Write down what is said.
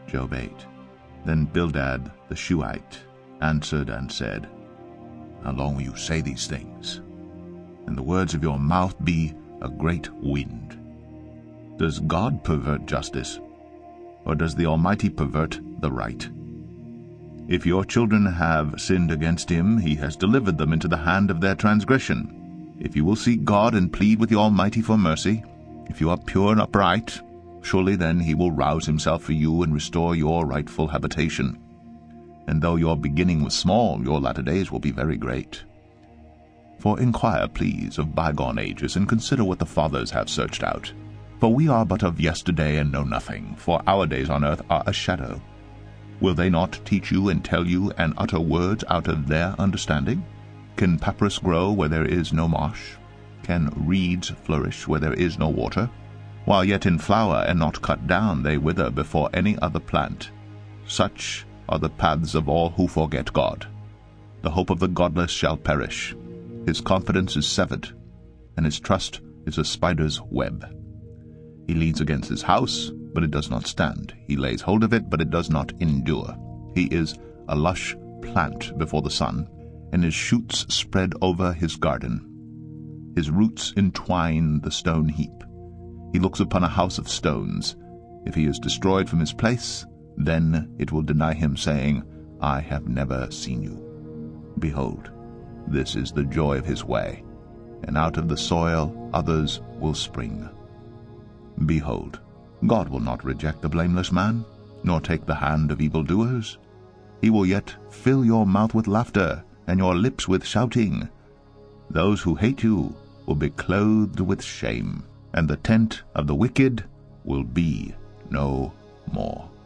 Job 8. Then Bildad the Shuhite answered and said, How long will you say these things? And the words of your mouth be a great wind. Does God pervert justice, or does the Almighty pervert the right? If your children have sinned against him, he has delivered them into the hand of their transgression. If you will seek God and plead with the Almighty for mercy, if you are pure and upright, surely then he will rouse himself for you and restore your rightful habitation. And though your beginning was small, your latter days will be very great. For inquire, please, of bygone ages, and consider what the fathers have searched out. For we are but of yesterday and know nothing, for our days on earth are a shadow. Will they not teach you and tell you and utter words out of their understanding? Can papyrus grow where there is no marsh? Can reeds flourish where there is no water? While yet in flower and not cut down, they wither before any other plant. Such are the paths of all who forget God. The hope of the godless shall perish. His confidence is severed, and his trust is a spider's web. He leans against his house, but it does not stand. He lays hold of it, but it does not endure. He is a lush plant before the sun, and his shoots spread over his garden. His roots entwine the stone heap. He looks upon a house of stones. If he is destroyed from his place, then it will deny him, saying, I have never seen you. Behold, this is the joy of his way, and out of the soil others will spring. Behold, God will not reject the blameless man, nor take the hand of evildoers. He will yet fill your mouth with laughter, and your lips with shouting. Those who hate you will be clothed with shame, and the tent of the wicked will be no more.